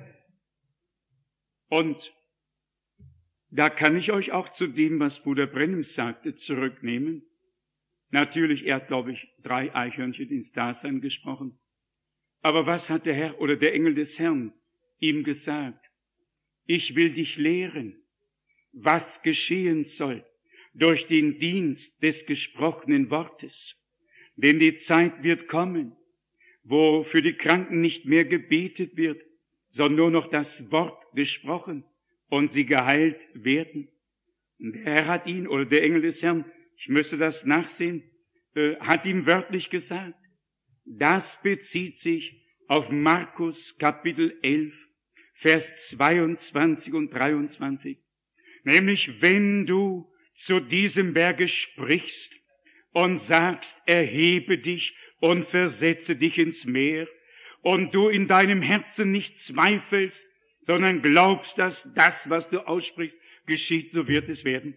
Und da kann ich euch auch zu dem, was Bruder Branham sagte, zurücknehmen. Natürlich, er hat, glaube ich, 3 Eichhörnchen ins Dasein gesprochen. Aber was hat der Herr oder der Engel des Herrn ihm gesagt, ich will dich lehren, was geschehen soll durch den Dienst des gesprochenen Wortes. Denn die Zeit wird kommen, wo für die Kranken nicht mehr gebetet wird, sondern nur noch das Wort gesprochen und sie geheilt werden. Und der Herr hat ihn, oder der Engel des Herrn, ich müsste das nachsehen, hat ihm wörtlich gesagt, das bezieht sich auf Markus Kapitel 11, Vers 22 und 23. Nämlich, wenn du zu diesem Berge sprichst und sagst, erhebe dich und versetze dich ins Meer, und du in deinem Herzen nicht zweifelst, sondern glaubst, dass das, was du aussprichst, geschieht, so wird es werden.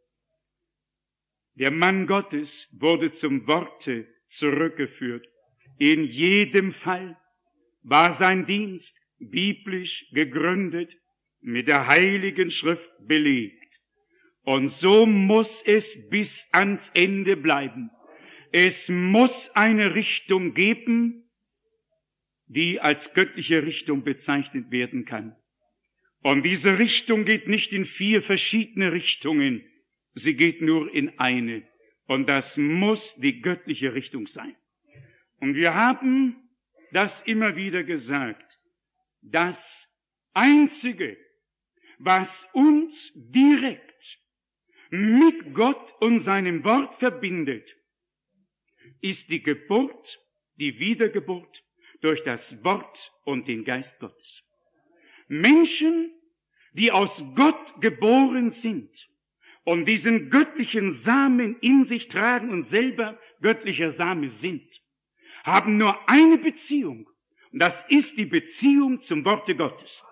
Der Mann Gottes wurde zum Worte zurückgeführt. In jedem Fall war sein Dienst biblisch gegründet, mit der Heiligen Schrift belegt. Und so muss es bis ans Ende bleiben. Es muss eine Richtung geben, die als göttliche Richtung bezeichnet werden kann. Und diese Richtung geht nicht in 4 verschiedene Richtungen, sie geht nur in eine. Und das muss die göttliche Richtung sein. Und wir haben das immer wieder gesagt. Das Einzige, was uns direkt mit Gott und seinem Wort verbindet, ist die Geburt, die Wiedergeburt durch das Wort und den Geist Gottes. Menschen, die aus Gott geboren sind und diesen göttlichen Samen in sich tragen und selber göttlicher Same sind, haben nur eine Beziehung, und das ist die Beziehung zum Worte Gottes.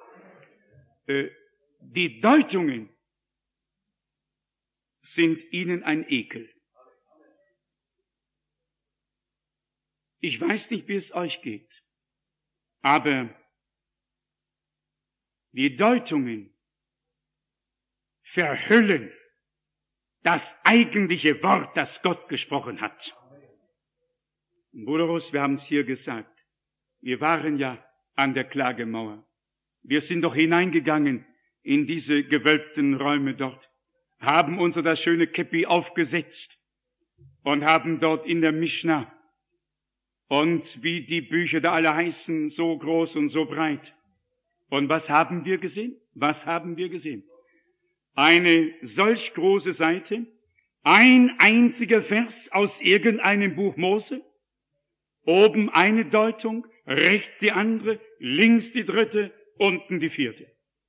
Die Deutungen sind ihnen ein Ekel. Ich weiß nicht, wie es euch geht, aber die Deutungen verhüllen das eigentliche Wort, das Gott gesprochen hat. Bruder Russ, wir haben es hier gesagt, wir waren ja an der Klagemauer. Wir sind doch hineingegangen in diese gewölbten Räume dort, haben unser das schöne Käppi aufgesetzt und haben dort in der Mischna und wie die Bücher da alle heißen, so groß und so breit. Und was haben wir gesehen? Was haben wir gesehen? Eine solch große Seite, ein einziger Vers aus irgendeinem Buch Mose, oben eine Deutung, rechts die andere, links die dritte, unten die vierte.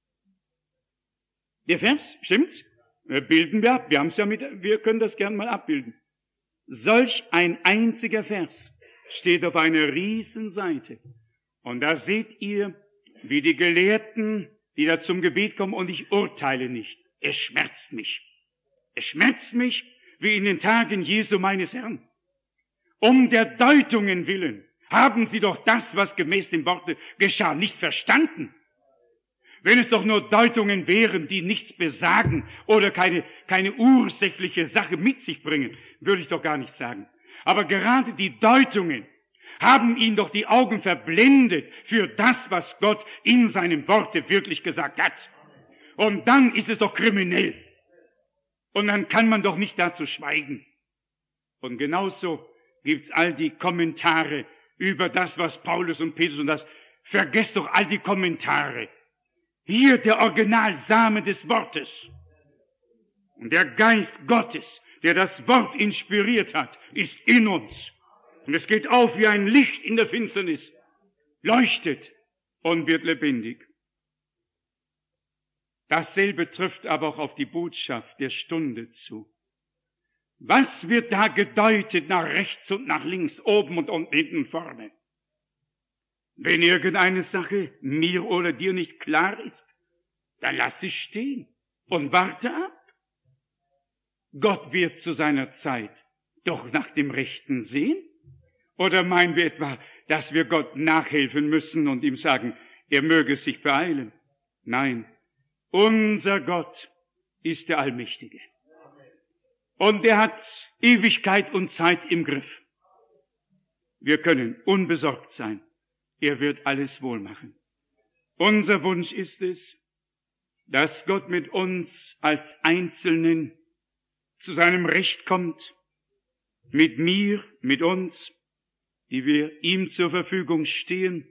Der Vers, stimmt's? Bilden wir ab. Wir können das gern mal abbilden. Solch ein einziger Vers steht auf einer Riesenseite. Und da seht ihr, wie die Gelehrten, die da zum Gebet kommen, und ich urteile nicht. Es schmerzt mich. Es schmerzt mich, wie in den Tagen Jesu meines Herrn. Um der Deutungen willen haben sie doch das, was gemäß dem Worte geschah, nicht verstanden. Wenn es doch nur Deutungen wären, die nichts besagen oder keine ursächliche Sache mit sich bringen, würde ich doch gar nicht sagen. Aber gerade die Deutungen haben ihnen doch die Augen verblendet für das, was Gott in seinem Worte wirklich gesagt hat. Und dann ist es doch kriminell. Und dann kann man doch nicht dazu schweigen. Und genauso gibt's all die Kommentare über das, was Paulus und Petrus und das. Vergesst doch all die Kommentare. Hier der Originalsame des Wortes. Und der Geist Gottes, der das Wort inspiriert hat, ist in uns. Und es geht auf wie ein Licht in der Finsternis, leuchtet und wird lebendig. Dasselbe trifft aber auch auf die Botschaft der Stunde zu. Was wird da gedeutet nach rechts und nach links, oben und unten, hinten, vorne? Wenn irgendeine Sache mir oder dir nicht klar ist, dann lass sie stehen und warte ab. Gott wird zu seiner Zeit doch nach dem Rechten sehen. Oder meinen wir etwa, dass wir Gott nachhelfen müssen und ihm sagen, er möge sich beeilen? Nein, unser Gott ist der Allmächtige. Und er hat Ewigkeit und Zeit im Griff. Wir können unbesorgt sein. Er wird alles wohl machen. Unser Wunsch ist es, dass Gott mit uns als Einzelnen zu seinem Recht kommt, mit mir, mit uns, die wir ihm zur Verfügung stehen,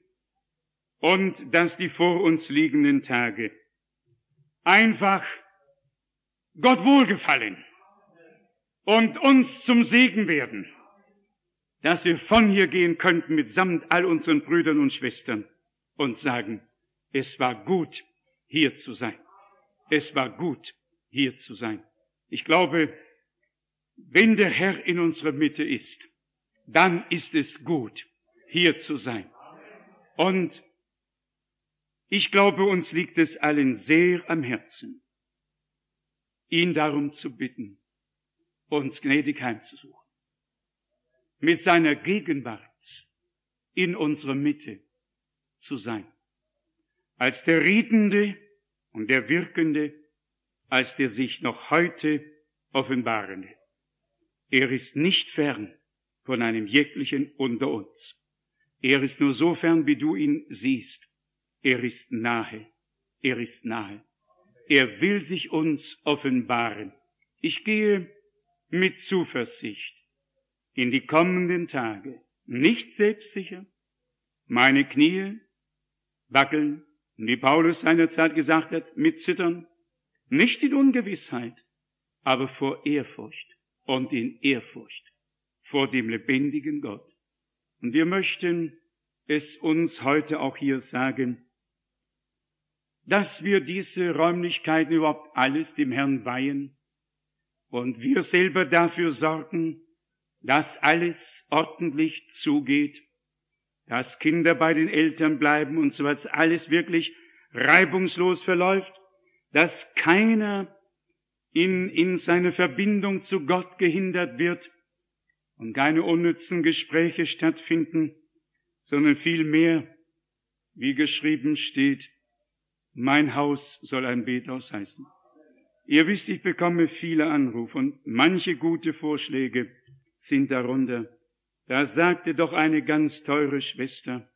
und dass die vor uns liegenden Tage einfach Gott wohlgefallen und uns zum Segen werden, dass wir von hier gehen könnten mitsamt all unseren Brüdern und Schwestern und sagen, es war gut, hier zu sein. Es war gut, hier zu sein. Ich glaube, wenn der Herr in unserer Mitte ist, dann ist es gut, hier zu sein. Und ich glaube, uns liegt es allen sehr am Herzen, ihn darum zu bitten, uns gnädig heimzusuchen, mit seiner Gegenwart in unserer Mitte zu sein, als der Redende und der Wirkende, als der sich noch heute offenbarende. Er ist nicht fern von einem jeglichen unter uns. Er ist nur so fern, wie du ihn siehst. Er ist nahe. Er ist nahe. Er will sich uns offenbaren. Ich gehe mit Zuversicht in die kommenden Tage, nicht selbstsicher. Meine Knie wackeln, wie Paulus seinerzeit gesagt hat, mit Zittern, nicht in Ungewissheit, aber vor Ehrfurcht und in Ehrfurcht vor dem lebendigen Gott. Und wir möchten es uns heute auch hier sagen, dass wir diese Räumlichkeiten überhaupt alles dem Herrn weihen und wir selber dafür sorgen, dass alles ordentlich zugeht, dass Kinder bei den Eltern bleiben und so weiter, dass alles wirklich reibungslos verläuft, dass keiner in seiner Verbindung zu Gott gehindert wird und keine unnützen Gespräche stattfinden, sondern vielmehr, wie geschrieben steht, mein Haus soll ein Bethaus heißen. Ihr wisst, ich bekomme viele Anrufe und manche gute Vorschläge sind darunter. Da sagte doch eine ganz teure Schwester,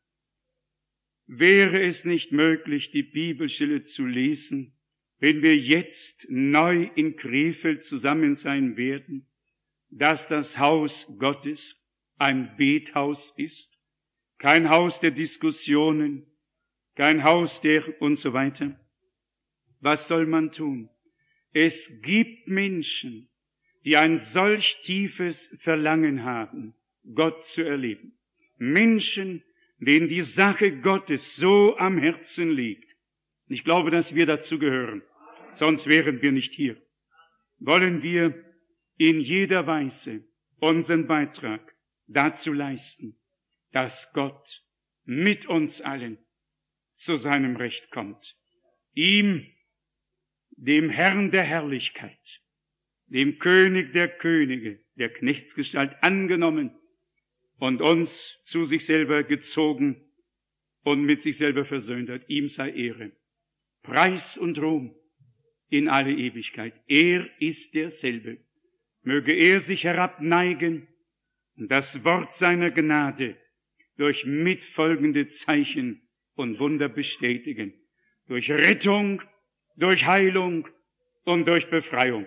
wäre es nicht möglich, die Bibelstelle zu lesen, wenn wir jetzt neu in Krefeld zusammen sein werden, dass das Haus Gottes ein Bethaus ist, kein Haus der Diskussionen, kein Haus der und so weiter. Was soll man tun? Es gibt Menschen, die ein solch tiefes Verlangen haben, Gott zu erleben. Menschen, denen die Sache Gottes so am Herzen liegt. Ich glaube, dass wir dazu gehören, sonst wären wir nicht hier. Wollen wir in jeder Weise unseren Beitrag dazu leisten, dass Gott mit uns allen zu seinem Recht kommt. Ihm, dem Herrn der Herrlichkeit, dem König der Könige, der Knechtsgestalt angenommen und uns zu sich selber gezogen und mit sich selber versöhnt hat. Ihm sei Ehre, Preis und Ruhm in alle Ewigkeit. Er ist derselbe. Möge er sich herabneigen und das Wort seiner Gnade durch mitfolgende Zeichen und Wunder bestätigen. Durch Rettung, durch Heilung und durch Befreiung.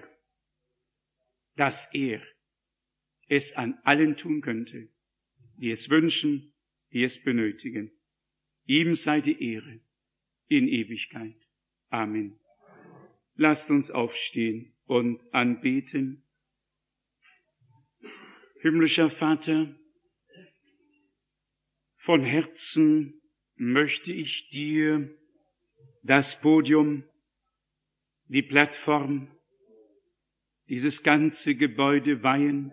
Dass er es an allen tun könnte, die es wünschen, die es benötigen. Ihm sei die Ehre in Ewigkeit. Amen. Lasst uns aufstehen und anbeten. Himmlischer Vater, von Herzen möchte ich dir das Podium, die Plattform, dieses ganze Gebäude weihen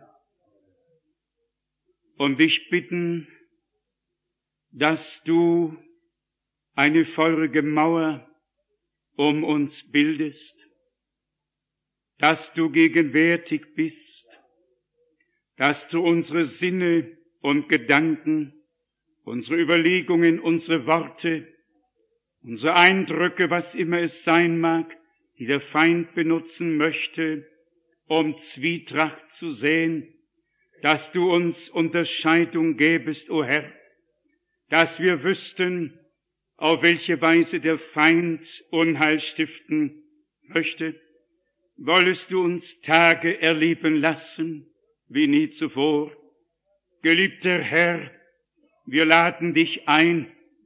und dich bitten, dass du eine feurige Mauer um uns bildest, dass du gegenwärtig bist, dass du unsere Sinne und Gedanken, unsere Überlegungen, unsere Worte, unsere Eindrücke, was immer es sein mag, die der Feind benutzen möchte, um Zwietracht zu säen, dass du uns Unterscheidung gäbest, o Herr, dass wir wüssten, auf welche Weise der Feind Unheil stiften möchte, wollest du uns Tage erleben lassen, wie nie zuvor. Geliebter Herr, wir laden dich ein.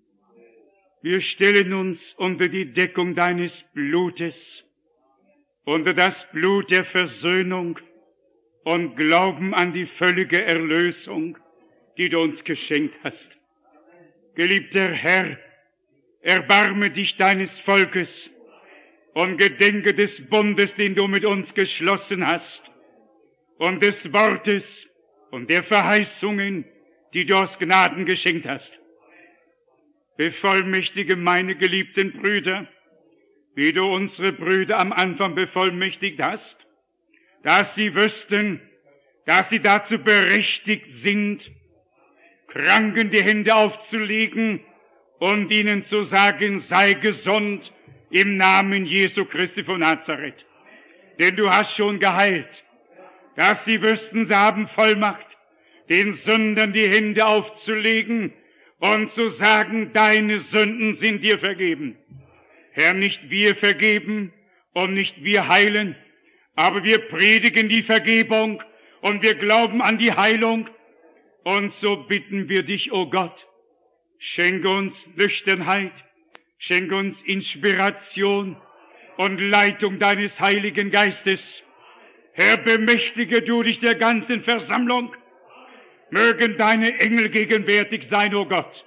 Wir stellen uns unter die Deckung deines Blutes, unter das Blut der Versöhnung und glauben an die völlige Erlösung, die du uns geschenkt hast. Geliebter Herr, erbarme dich deines Volkes und gedenke des Bundes, den du mit uns geschlossen hast, und des Wortes und der Verheißungen, die du aus Gnaden geschenkt hast. Bevollmächtige meine geliebten Brüder, wie du unsere Brüder am Anfang bevollmächtigt hast, dass sie wüssten, dass sie dazu berechtigt sind, Kranken die Hände aufzulegen und ihnen zu sagen, sei gesund im Namen Jesu Christi von Nazareth. Denn du hast schon geheilt, dass sie wüssten, sie haben Vollmacht, den Sündern die Hände aufzulegen und zu sagen, deine Sünden sind dir vergeben. Herr, nicht wir vergeben und nicht wir heilen, aber wir predigen die Vergebung und wir glauben an die Heilung. Und so bitten wir dich, o Gott, schenke uns Nüchternheit, schenke uns Inspiration und Leitung deines Heiligen Geistes. Herr, bemächtige du dich der ganzen Versammlung. Mögen deine Engel gegenwärtig sein, o Gott.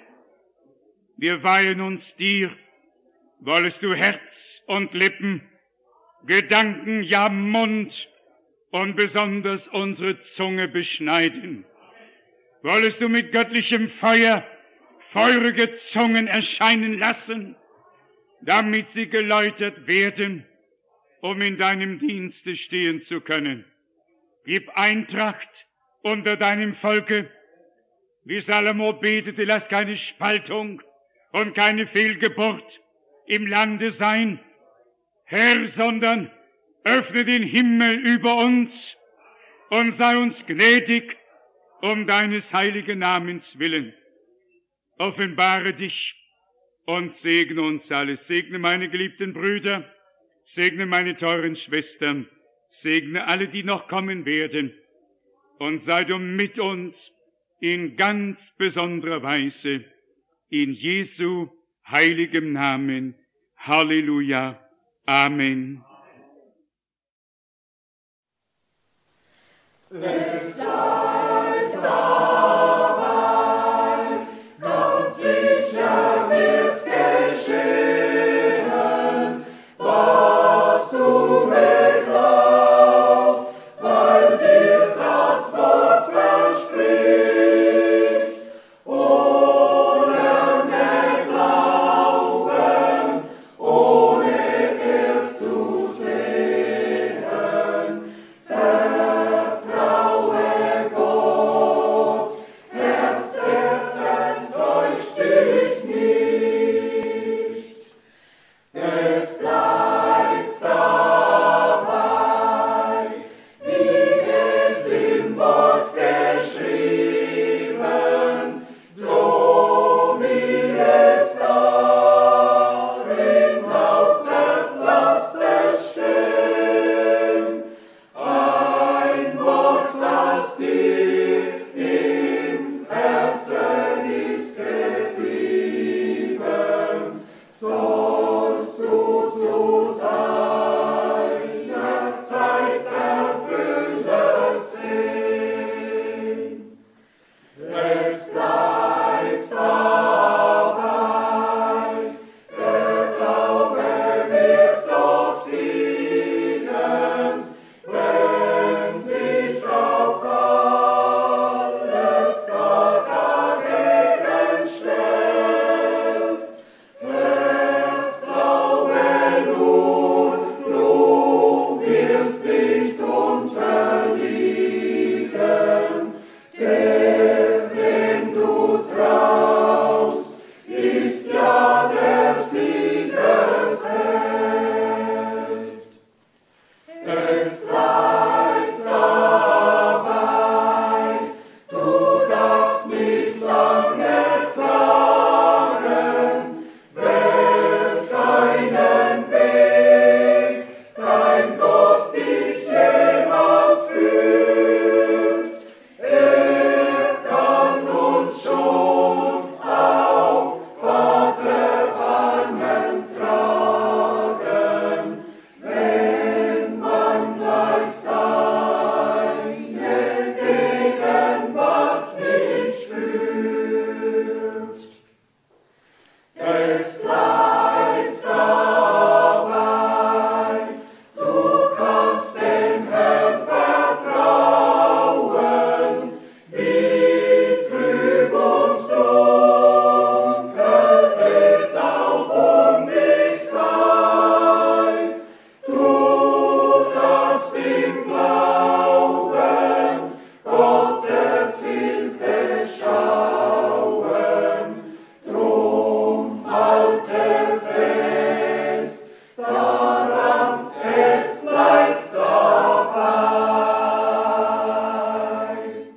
Wir weihen uns dir. Wollest du Herz und Lippen, Gedanken, ja Mund und besonders unsere Zunge beschneiden. Wollest du mit göttlichem Feuer feurige Zungen erscheinen lassen, damit sie geläutert werden, um in deinem Dienste stehen zu können. Gib Eintracht unter deinem Volke. Wie Salomo betete, lass keine Spaltung und keine Fehlgeburt im Lande sein, Herr, sondern öffne den Himmel über uns und sei uns gnädig um deines heiligen Namens willen. Offenbare dich und segne uns alles. Segne meine geliebten Brüder, segne meine teuren Schwestern, segne alle, die noch kommen werden, und sei du mit uns in ganz besonderer Weise. In Jesu heiligem Namen. Halleluja. Amen.